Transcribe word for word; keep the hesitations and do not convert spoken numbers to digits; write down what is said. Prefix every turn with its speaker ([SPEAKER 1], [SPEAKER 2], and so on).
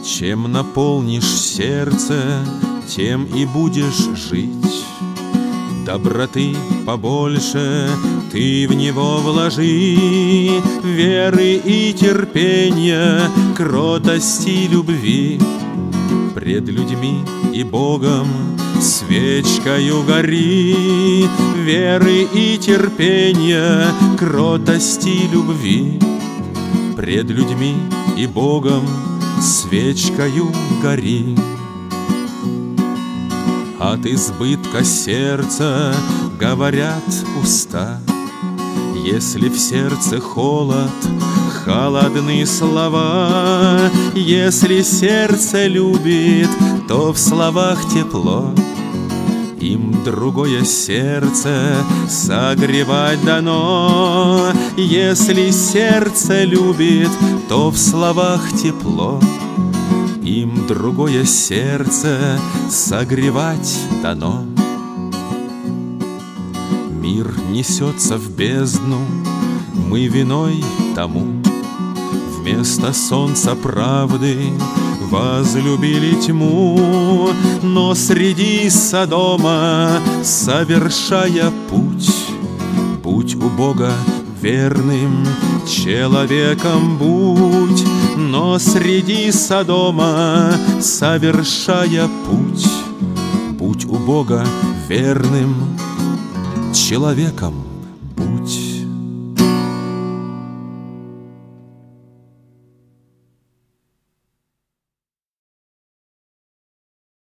[SPEAKER 1] Чем наполнишь сердце, тем и будешь жить. Доброты побольше ты в него вложи, веры и терпения, кротости, любви. Пред людьми и Богом свечкою гори, веры и терпения, кротости, любви. Пред людьми и Богом свечкою гори. От избытка сердца говорят уста. Если в сердце холод, холодны слова. Если сердце любит, то в словах тепло. Им другое сердце согревать дано. Если сердце любит, то в словах тепло. Им другое сердце согревать дано. Мир несется в бездну, мы виной тому. Вместо солнца правды возлюбили тьму. Но среди Содома, совершая путь, будь у Бога верным человеком будь. Но среди Содома, совершая путь, будь у Бога верным человеком.